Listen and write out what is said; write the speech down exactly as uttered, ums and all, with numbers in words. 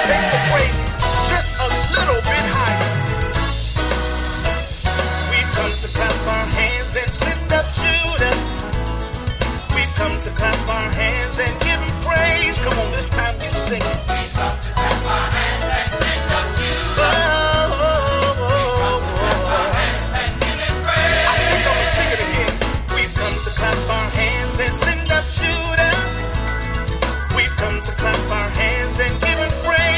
Take the praise just a little bit higher. We've come to clap our hands and send up Judah. We've come to clap our hands and give him praise. Come on, this time you sing it.